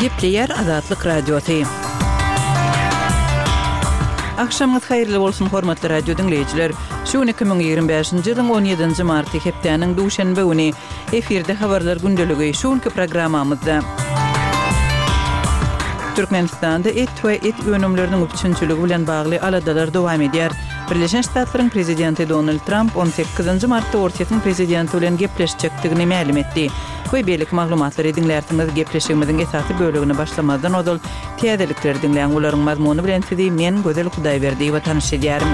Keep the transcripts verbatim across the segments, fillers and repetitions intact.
Gepleyer Azatlyk Radiosu. Akşamınız hayırlı bolsun hormatly radio dinleyijiler. Şu iki bin ýygrimi beşinji ýylyň on ýedinji marty hepdeniň duşanby güni efirde habarlar gündöligi şonky programmamyzda. Türkmenistanda et we et önümleriniň üçinçiligi bilen bagly aladalar dowam edýär. Birleşen Ştatlaryň prezidenti Donald Trump on sekizinji martda Ortiýatyň prezidenti bilen gepleşjekdigini ma'lum etdi. Bu beýlik maglumatlary dinlerdiňiz. Gepleşigimiziň esasy bölügini başlamazdan odal täzelikleri dinleýän olaryň mazmuny bilen sizi men Gözel Hudaýberdi we tanışdyrýarym.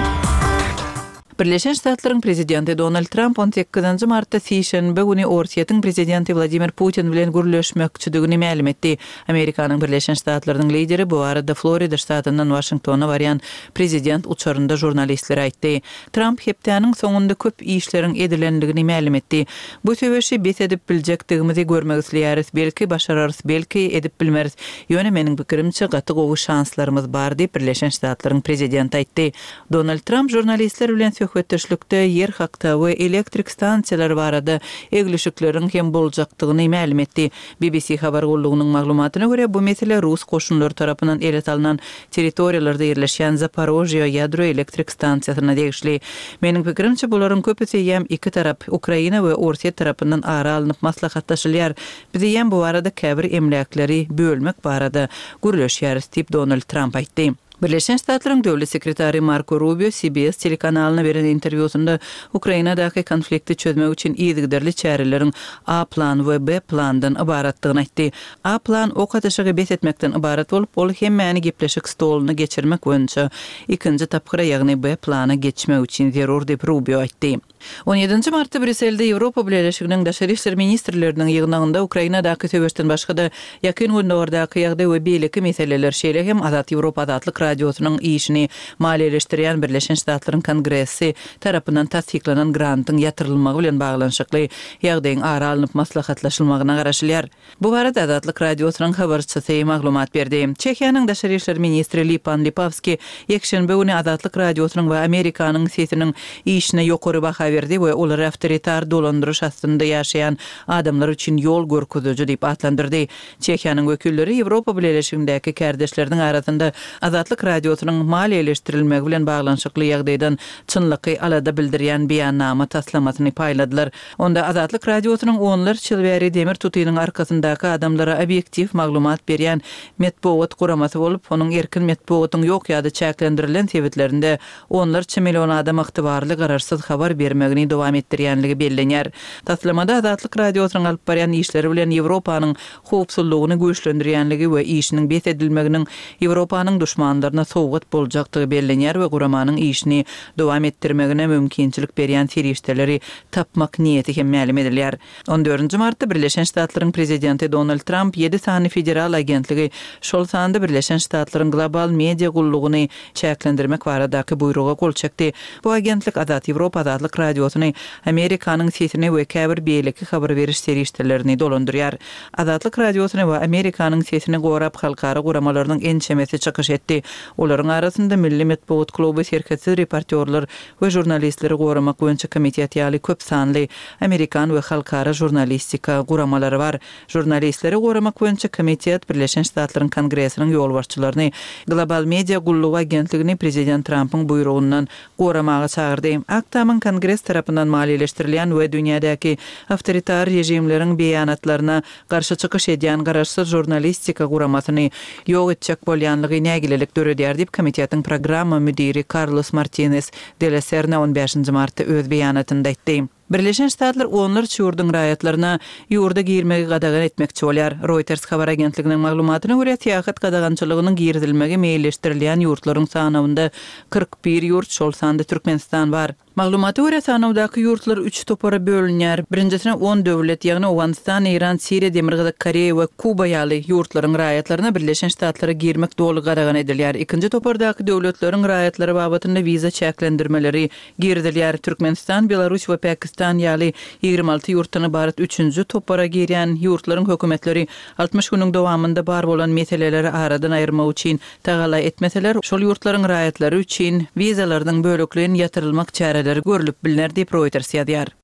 Birleşen Ştatlaryň prezidenti Donald Trump on sekizinji martda sişenbe güni Ortiýatyň prezidenti Vladimir Putin bilen gürleşmekçidigini ma'lum etdi. Amerikanyň Birleşen Ştatlaryň lideri bu arada Florida ştatyndan Washingtona barýan prezident uçarynda jurnalistlere aýtdy. Trump hepdeniň soňunda köp işleriň edilendigini ma'lum etdi. Bu töweşi bet edip biljekdigimizi görmek isleýäris, belki başararys, belki edip bilmeris. Ýöne meniň pikirimçe gaty gowy şanslarymyz bar diýip Birleşen Ştatlaryň prezidenti aýtdy. Donald Trump jurnalistler bilen söhbetleşlikde yer hakda we elektrik stansiýalary barada egleşikleriň hem boljakdygyny ma'lum etdi. B B C habar gullugynyň maglumatyna görä bu mesele Rus goşunlary tarapyndan elet alynan territoriýalarda ýerleşýän Zaporojye ýadro elektrik stansiýasyna degişli. Meniň pikirimçe bularyň köpüsi hem iki tarap Ukraina we Ortiýa tarapyndan ara alynıp maslahatlaşylýar. Biz hem bu arada käbir emlakleri bölmek barada gürleşýäris diýip Donald Trump aýtdy. Birleşen Ştatlaryň döwlet sekretary Marco Rubio C B S telekanalyna beren interwýusunda Ukrainadaky konflikti çözmek üçin ýygdyrly çäreleriň A plan we B plandan ibaratdygyny aýtdy. A plan o kataşygy bet etmekden ibarat bolup, ol hemmäni gepleşik stoluny geçirmek boýunça ikinji tapgyra ýagny B plana geçmek üçin zerur diýip Rubio aýtdy. on ýedinji martda Brüsselde Ýewropa Birleşiginiň daşary işler ministrleriniň ýygnagynda Ukrainadaky töweşden başga da ýakyn günlerdaky ýagdaý we beýleki meseleler şeýle hem Azat Ýewropa Azatlyk radiosynyň işini maliýeleşdirýän Birleşen Ştatlaryň Kongresi tarapyndan tasdiklanan grantyň ýatyrylmagy bilen baglanşykly ýagdaýyň ara alynıp maslahatlaşylmagyna garaşylýar. Bu barada Azatlyk radiosynyň habarçysy maglumat berdi. Çekiýanyň daşary işler ministri Lipan Lipovski ýekşenbe güni Azatlyk radiosynyň we Amerikanyň sesiniň işine ýokary baha berdi we olar awtoritar dolandyryş astynda ýaşaýan adamlar üçin ýol görkezüji diýip atlandyrdy. Çekiýanyň wekilleri Ýewropa Birleşigindäki kärdeşleriň arasynda Azatlyk radiosynyň maliýeleşdirilmegi bilen baglanşykly ýagdaýdan çynlyky alada bildirýän beýannama taslamasyny paýladylar. Onda Azatlyk radiosynyň onlar çylbäri demir tutynyň arkasyndaky adamlara obyektiv maglumat berýän metbuat guramasy bolup, onuň erkin metbuatyň ýok ýa-da çäklendirilen sebitlerinde onlarça million adam ygtybarly gararsyz habar bermegini dowam etdirýänligi bellenýär. Taslamada Azatlyk radiosynyň alyp barýan işleri bilen Ýewropanyň howpsuzlygyny güýçlendirýänligi we işiniň bet edilmeginiň Ýewropanyň düşmanlaryna sowgat boljakdygy bellenýär we guramanyň işini dowam etdirmegine mümkinçilik berýän serişdeleri tapmak niýeti hem ma'lum edilýär. on dördünji martda Birleşen Ştatlaryň prezidenti Donald Trump ýedi sany federal agentligi şol sanda Birleşen Ştatlaryň global media gullugyny çäklendirmek baradaky buýruga gol çekdi. Bu agentlik Azat Ýewropa Azatlyk radiosyny Amerikanyň sesini we käbir beýleki habar beriş serişdelerini dolandyrýar. Azatlyk radiosyny we Amerikanyň sesini gorap halkara guramalarynyň ençemesi çykyş etdi. Olaryň arasynda Milli Metbuat Kluby şirketi reportyorlar we jurnalistleri goramak boýunça komitet ýaly köp sanly Amerikan we halkara jurnalistika guramalary bar. Jurnalistleri goramak boýunça komitet Birleşen Ştatlaryň Kongresiniň ýolbaşçylaryny global media gullugy agentligini prezident Trumpyň buýrugundan goramaga çağırdy. Aktamyň Kongres tarapyndan maliýeleşdirilýän we dünýädäki awtoritar rejimleriň beýanatlaryna garşy çykyş edýän garaşsyz jurnalistika guramasyny ýok etjek bolýanlygy nägilelik döredýär diýip komitetin programma müdiri Carlos Martinez de la Serna on beşinji martda öz beýanatynda aýtdy. Birleşen Ştatlar onlarça ýurduň raýatlaryna ýurda girmegi gadagan etmekçi bolýar. Reuters habar agentliginiň maglumatyna görä tiýahat gadagançylygynyň girdilmegi meýilleşdirilýän ýurtlaryň sanawynda kırk bir ýurt şol sanda Türkmenistan bar. Maglumata görä sanawdaky ýurtlar üç topara bölünýär. Birinjisine on döwlet, ýagny Awganistan, Iran, Siriýa, Demirgazak, Koreýa we Kuba ýaly ýurtlaryň raýatlaryna Birleşen Ştatlara girmek dolu gadagan edilýär. Ikinji topardaky döwletleriň raýatlary babatynda wiza çäklendirmeleri girdilýär. Türkmenistan, Belarus we Pakistan ýaly ýygrimi alty ýurtdan ibaret üçünji topara girýän ýurtlaryň hökümetleri altmış günüň dowamında bar bolan meseleleri aradan aýyrmak üçin tagala etmeseler, şol ýurtlaryň raýatlary üçin wizalaryň böleklerini ýatyrylmak çäreleri görülüp bilinär diýip Reuters ýazýar.